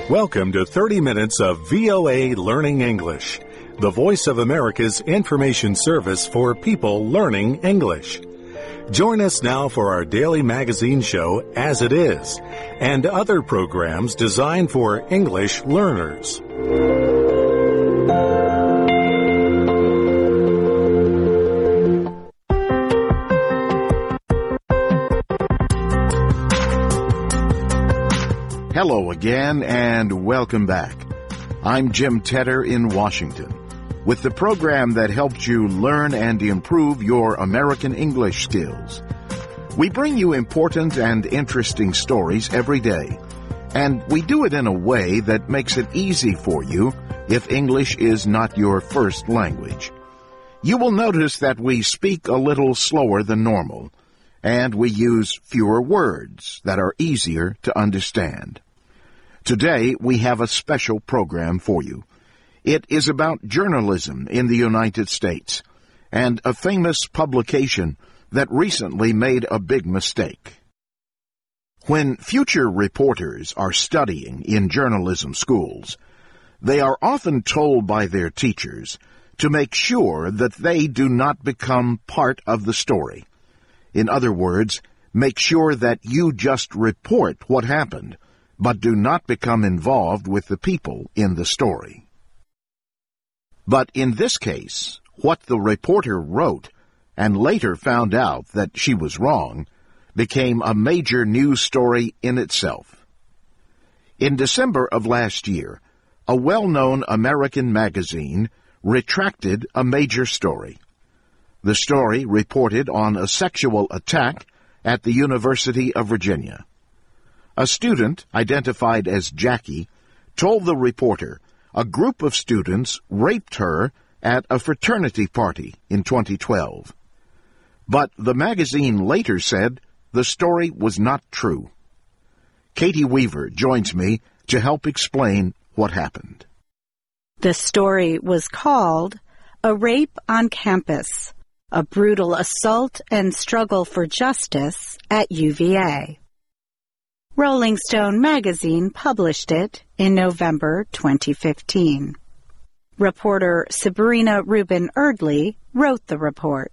Welcome to 30 minutes of VOA Learning English, the voice of America's information service for people learning English. Join us now for our daily magazine show, As It Is, and other programs designed for English learners. Hello again and welcome back. I'm Jim Tedder in Washington with the program that helps you learn and improve your American English skills. We bring you important and interesting stories every day, and we do it in a way that makes it easy for you if English is not your first language. You will notice that we speak a little slower than normal, and we use fewer words that are easier to understand. Today, we have a special program for you. It is about journalism in the United States and a famous publication that recently made a big mistake. When future reporters are studying in journalism schools, they are often told by their teachers to make sure that they do not become part of the story. In other words, make sure that you just report what happened, but do not become involved with the people in the story. But in this case, what the reporter wrote, and later found out that she was wrong, became a major news story in itself. In December of last year, a well-known American magazine retracted a major story. The story reported on a sexual attack at the University of Virginia. A student, identified as Jackie, told the reporter a group of students raped her at a fraternity party in 2012. But the magazine later said the story was not true. Katie Weaver joins me to help explain what happened. The story was called A Rape on Campus, a Brutal Assault and Struggle for Justice at UVA. Rolling Stone magazine published it in November 2015. Reporter Sabrina Rubin Erdley wrote the report.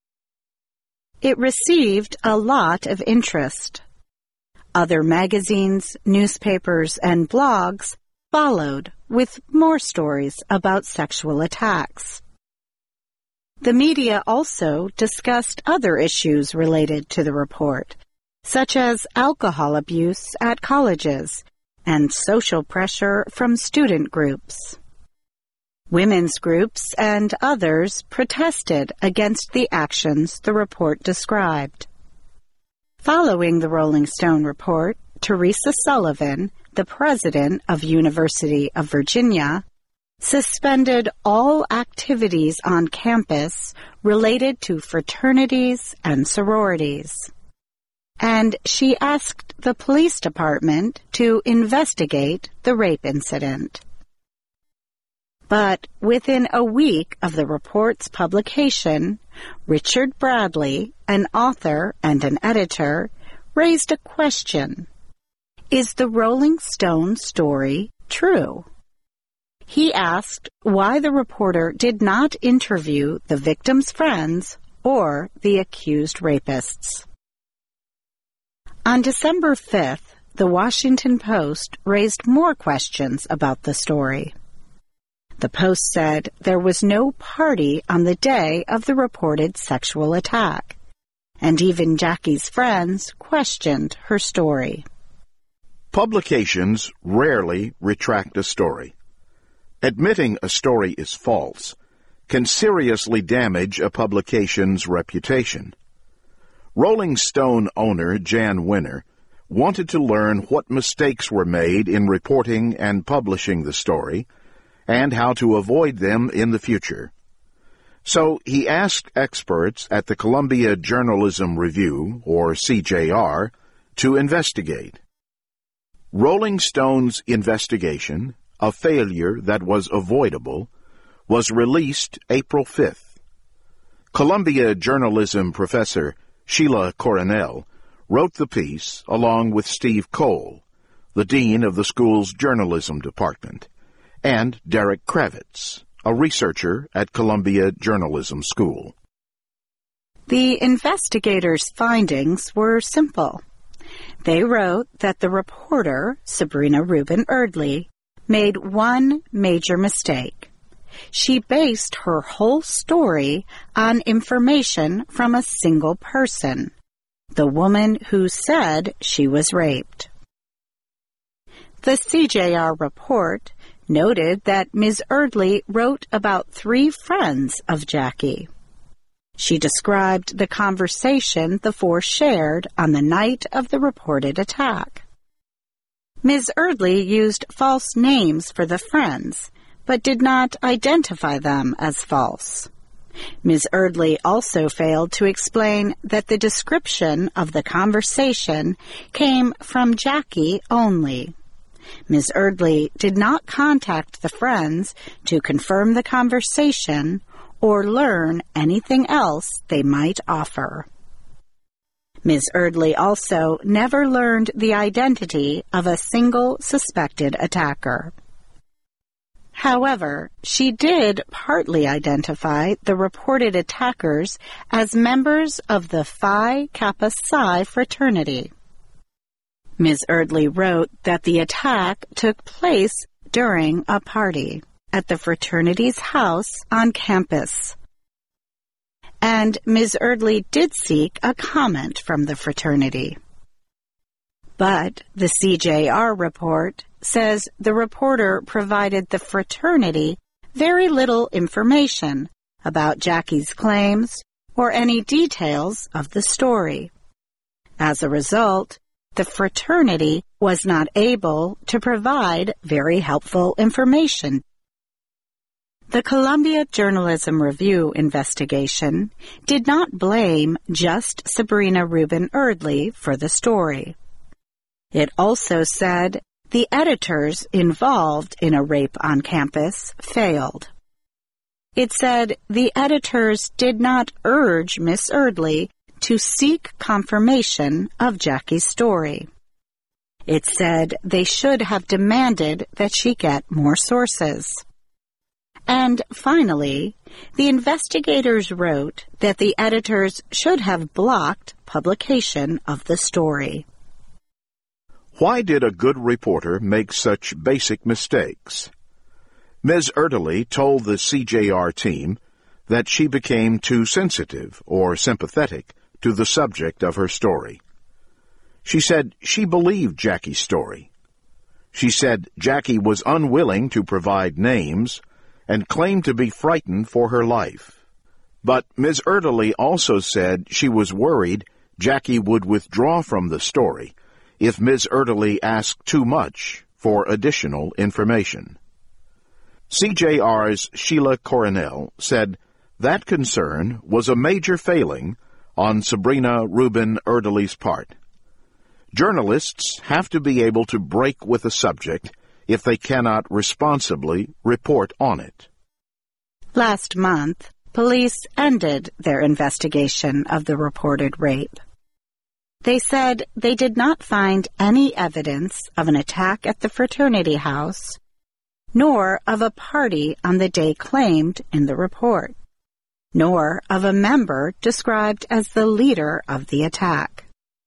It received a lot of interest. Other magazines, newspapers, and blogs followed with more stories about sexual attacks. The media also discussed other issues related to the report, such as alcohol abuse at colleges and social pressure from student groups. Women's groups and others protested against the actions the report described. Following the Rolling Stone report, Teresa Sullivan, the president of University of Virginia, suspended all activities on campus related to fraternities and sororities. And she asked the police department to investigate the rape incident. But within a week of the report's publication, Richard Bradley, an author and an editor, raised a question. Is the Rolling Stone story true? He asked why the reporter did not interview the victim's friends or the accused rapists. On December 5th, the Washington Post raised more questions about the story. The Post said there was no party on the day of the reported sexual attack, and even Jackie's friends questioned her story. Publications rarely retract a story. Admitting a story is false can seriously damage a publication's reputation. Rolling Stone owner Jan Winner wanted to learn what mistakes were made in reporting and publishing the story and how to avoid them in the future. So he asked experts at the Columbia Journalism Review, or CJR, to investigate. Rolling Stone's investigation, a failure that was avoidable, was released April 5th. Columbia journalism professor Sheila Coronel wrote the piece along with Steve Cole, the dean of the school's journalism department, and Derek Kravitz, a researcher at Columbia Journalism School. The investigators' findings were simple. They wrote that the reporter, Sabrina Rubin Erdely, made one major mistake. She based her whole story on information from a single person, the woman who said she was raped. The CJR report noted that Ms. Erdely wrote about 3 friends of Jackie. She described the conversation the 4 shared on the night of the reported attack. Ms. Erdely used false names for the friends, but did not identify them as false. Ms. Erdely also failed to explain that the description of the conversation came from Jackie only. Ms. Erdely did not contact the friends to confirm the conversation or learn anything else they might offer. Ms. Erdely also never learned the identity of a single suspected attacker. However, she did partly identify the reported attackers as members of the Phi Kappa Psi fraternity. Ms. Erdely wrote that the attack took place during a party at the fraternity's house on campus. And Ms. Erdely did seek a comment from the fraternity. But the CJR report says the reporter provided the fraternity very little information about Jackie's claims or any details of the story. As a result, the fraternity was not able to provide very helpful information. The Columbia Journalism Review investigation did not blame just Sabrina Rubin Erdely for the story. It also said the editors involved in a rape on campus failed. It said the editors did not urge Miss Erdely to seek confirmation of Jackie's story. It said they should have demanded that she get more sources. And finally, the investigators wrote that the editors should have blocked publication of the story. Why did a good reporter make such basic mistakes? Ms. Erdely told the CJR team that she became too sensitive or sympathetic to the subject of her story. She said she believed Jackie's story. She said Jackie was unwilling to provide names and claimed to be frightened for her life. But Ms. Erdely also said she was worried Jackie would withdraw from the story if Ms. Erdely asked too much for additional information. CJR's Sheila Coronel said that concern was a major failing on Sabrina Rubin Erdely's part. Journalists have to be able to break with a subject if they cannot responsibly report on it. Last month, police ended their investigation of the reported rape. They said they did not find any evidence of an attack at the fraternity house, nor of a party on the day claimed in the report, nor of a member described as the leader of the attack.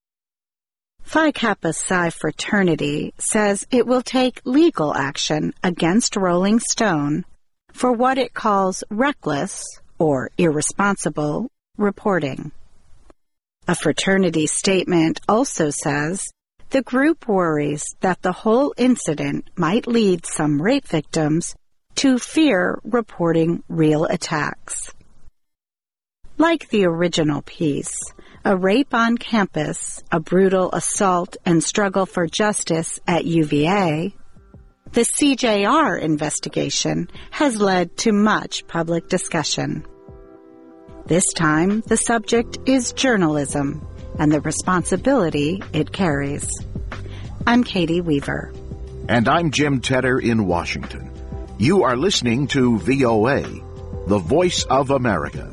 Phi Kappa Psi fraternity says it will take legal action against Rolling Stone for what it calls reckless or irresponsible reporting. A fraternity statement also says the group worries that the whole incident might lead some rape victims to fear reporting real attacks. Like the original piece, A Rape on Campus, A Brutal Assault and Struggle for Justice at UVA, the CJR investigation has led to much public discussion. This time, the subject is journalism and the responsibility it carries. I'm Katie Weaver. And I'm Jim Tedder in Washington. You are listening to VOA, the Voice of America.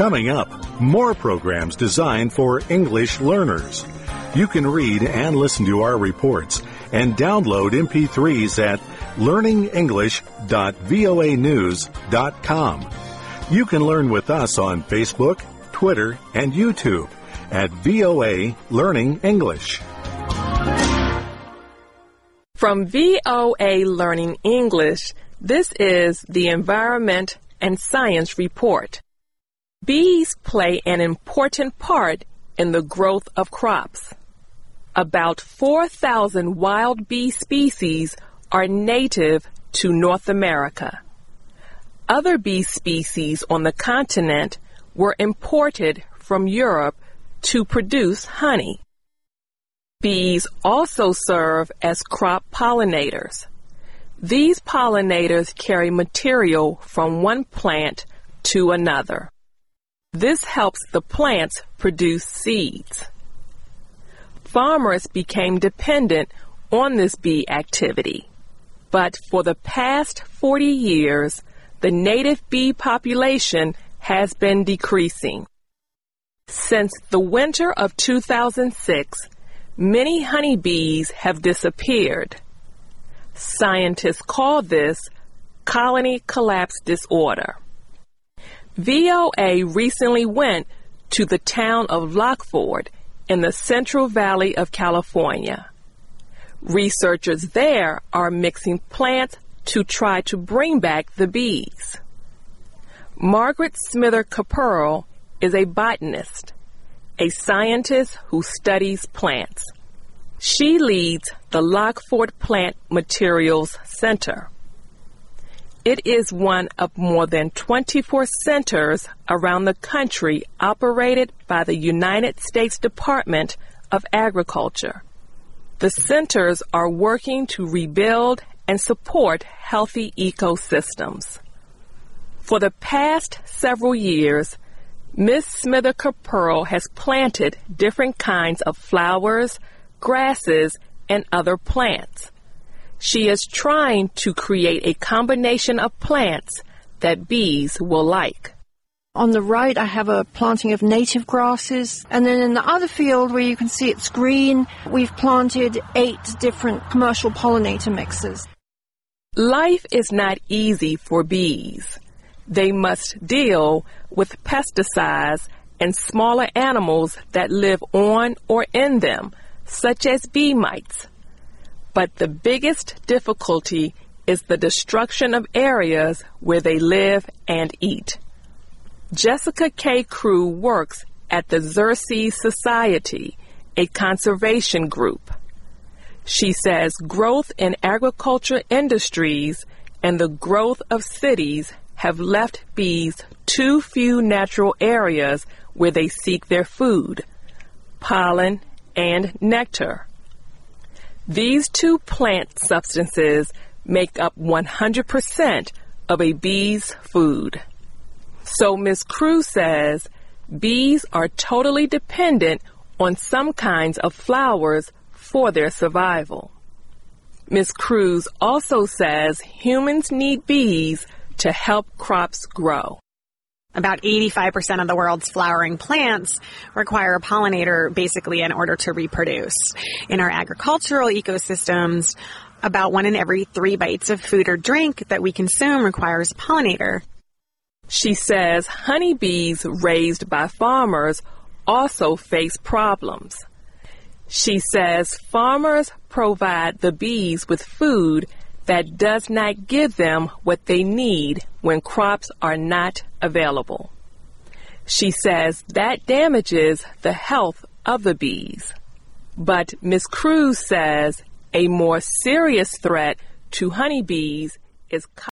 Coming up, more programs designed for English learners. You can read and listen to our reports and download MP3s at learningenglish.voanews.com. You can learn with us on Facebook, Twitter, and YouTube at VOA Learning English. From VOA Learning English, this is the Environment and Science Report. Bees play an important part in the growth of crops. About 4,000 wild bee species are native to North America. Other bee species on the continent were imported from Europe to produce honey. Bees also serve as crop pollinators. These pollinators carry material from one plant to another. This helps the plants produce seeds. Farmers became dependent on this bee activity, but for the past 40 years, the native bee population has been decreasing. Since the winter of 2006, many honeybees have disappeared. Scientists call this colony collapse disorder. VOA recently went to the town of Lockford in the Central Valley of California. Researchers there are mixing plants to try to bring back the bees. Margaret Smither Caperl is a botanist, a scientist who studies plants. She leads the Lockford Plant Materials Center. It is one of more than 24 centers around the country operated by the United States Department of Agriculture. The centers are working to rebuild and support healthy ecosystems. For the past several years, Ms. Smither Caperl has planted different kinds of flowers, grasses, and other plants. She is trying to create a combination of plants that bees will like. On the right, I have a planting of native grasses. And then in the other field where you can see it's green, we've planted 8 different commercial pollinator mixes. Life is not easy for bees. They must deal with pesticides and smaller animals that live on or in them, such as bee mites. But the biggest difficulty is the destruction of areas where they live and eat. Jessica K. Crew works at the Xerces Society, a conservation group. She says growth in agriculture industries and the growth of cities have left bees too few natural areas where they seek their food, pollen, and nectar. These 2 plant substances make up 100% of a bee's food. So Ms. Crew says bees are totally dependent on some kinds of flowers for their survival. Ms. Crews also says humans need bees to help crops grow. About 85% of the world's flowering plants require a pollinator basically in order to reproduce. In our agricultural ecosystems, about 1 in every 3 bites of food or drink that we consume requires a pollinator. She says honeybees raised by farmers also face problems. She says farmers provide the bees with food that does not give them what they need when crops are not available. She says that damages the health of the bees. But Ms. Cruz says a more serious threat to honeybees is